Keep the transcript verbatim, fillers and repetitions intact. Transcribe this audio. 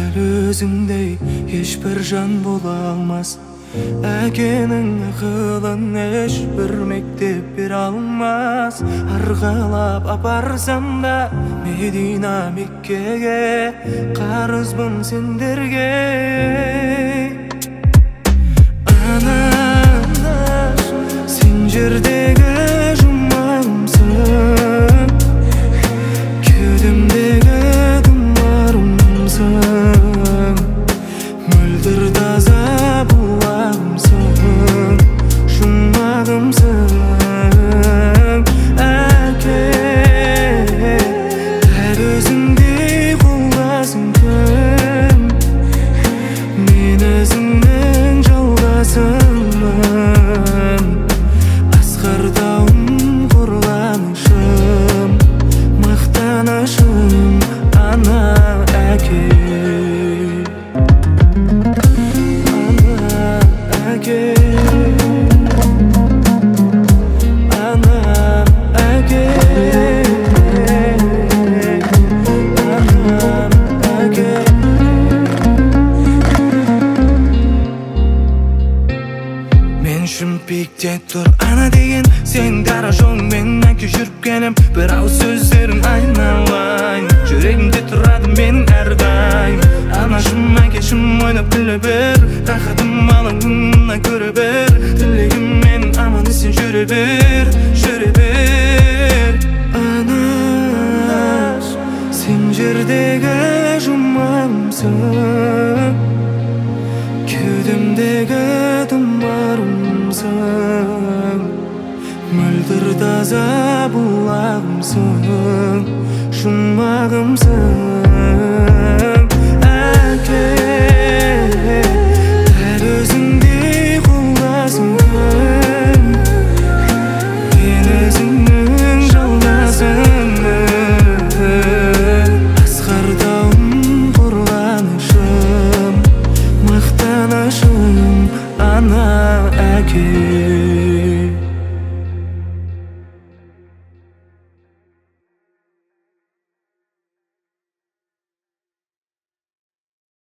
дәл өзіңдей ешбір жан бола алмас. Әкенің ақылын ешбір мектеп бере алмас. Арғалап апарсам да Медина Меккеге, қарызбын сендерге. Ана, сен жердегі жұмағымсың, кеудемдегі тұмарымсың, мөлдір таза бұлағымсың, жұмағымсың. Әке, дәл өзіңдей қолдасың кім? Мен өзіңнің жалғасымын, асқар тауым, қорғанышым, мақтанышым, ана әке. Шүмпекте тұр ана деген, сен дара жолыңмен әке жүріп келем. Бір ауыз сөздерін айналайын, жүрегімде тұрады мен әрдайым. Анашым, әкешім ойнап күле бер, рахатым алаңына көре бер. Тілегім мен аман есен жүре бер, жүре бер. Анаш, сен жердегі жұмағымсың, кеудемдегі тұмарымсың, мөлдір таза бұлағымсың, жұмағымсың. Әке, дәл өзіңдей қолдасың кім? Мен өзіңнің жалғасымын, асқар тауым, қорғанышым, мақтанышым, ана әке.